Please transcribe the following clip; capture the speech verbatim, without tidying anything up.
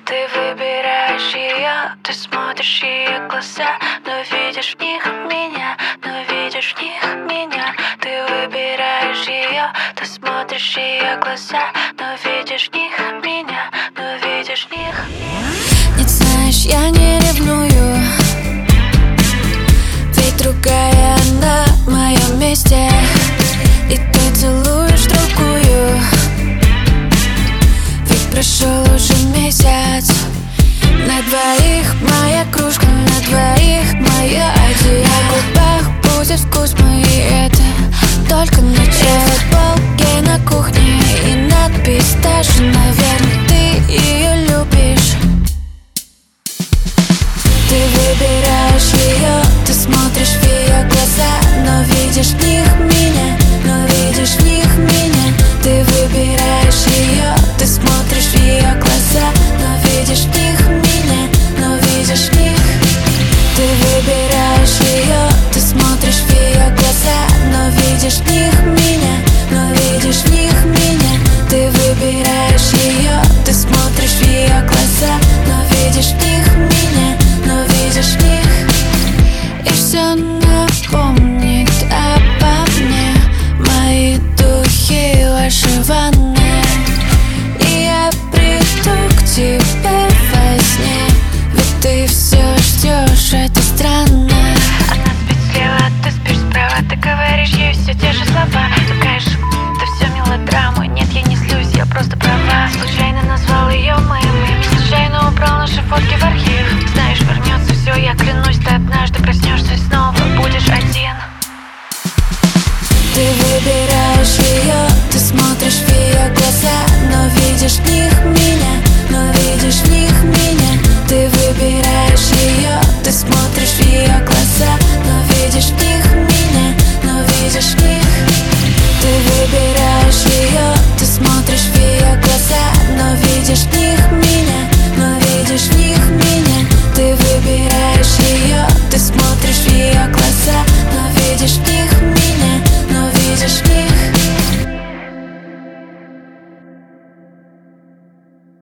Ты выбираешь ее, ты смотришь ее глаза, но видишь в них меня, но видишь в них меня. Ты выбираешь ее, ты смотришь ее глаза, но видишь в них меня, но видишь в них. Нет, знаешь, я не ревную, ведь другая на моем месте, и ты целуешь другую. Ведь прошел уже месяц. На двоих моя кружка, на двоих моя одеяло. На губах будет вкус мой, и это только начало. Полки на кухне и надпись даже, наверное, ты ее любишь. Ты выбираешь ее, ты смотришь в ее глаза, но видишь в них меня, но видишь в них меня. Ты выбираешь ее, ты смотришь в ее глаза, но видишь в них меня, но видишь в них. Ты выбираешь ее, ты смотришь в ее глаза, но видишь в них меня, но видишь в них меня. Ты выбираешь ее, ты смотришь в ее глаза, но видишь в них меня, но видишь в них. И все напомнит обо мне, мои духи, ваши ванны.